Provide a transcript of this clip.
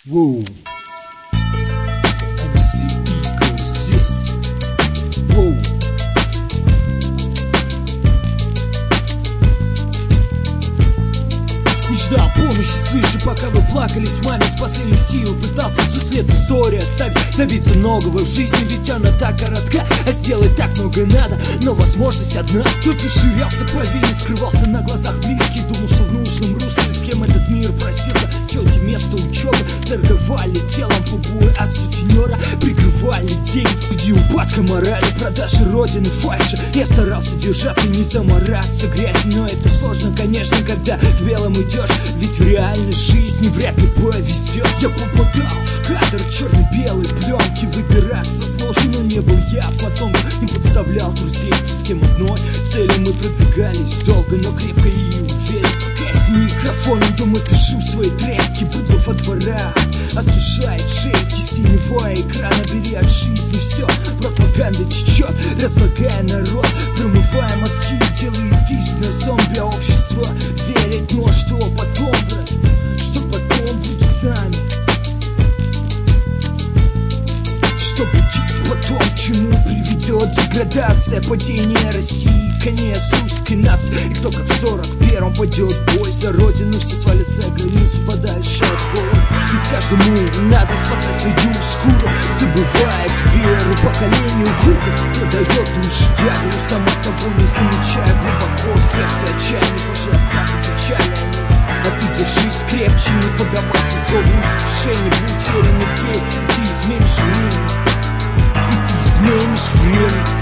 Воу. MC Eagle здесь. Воу. Не ждал помощи свыше, пока вы плакались, маме с последних сил пытался свой след в истории оставить, добиться многого в жизни, ведь она так коротка, а сделать так много надо, но возможность одна. Кто-то ширялся по вене, скрывался на глазах близких, думал, что в нужном русле, с кем этот мир просился. Челки место учебы, торговали телом, побои от сутенера, прикрывали деньги, где упадка морали, продажи родины, фальши. Я старался держаться, не замораться грязью, но это сложно, конечно, когда в белом идешь, ведь в реальной жизни вряд ли повезет. Я попадал в кадр черно-белой пленки, выбираться сложно, но не был я потом, не подставлял друзей, с кем одной цели мы продвигались долго, но крепко и уверен. Пока я с микрофоном дома пишу свои треки, быдло во дворах осушает шейки синего экрана, бери от жизни все, пропаганда течет, разлагая народ, промывая мозги, делает из нас зомби-общество. Верить, но что потом, брат, что потом будет с нами, что будет потом, к чему приведет деградация, падение России, конец русской нации. И кто как в 41-м пойдет в бой за родину, все свалятся за границу подальше от голода. Ведь каждому надо спасать свою шкуру, забывая веру поколению курков, продает душу дьяволу, сама того не замечая, глубоко в сердце отчаяние, пошли от страха печали. А ты держись крепче, не поддавайся зову искушения, будь верен идее, и ты изменишь время, и ты изменишь время.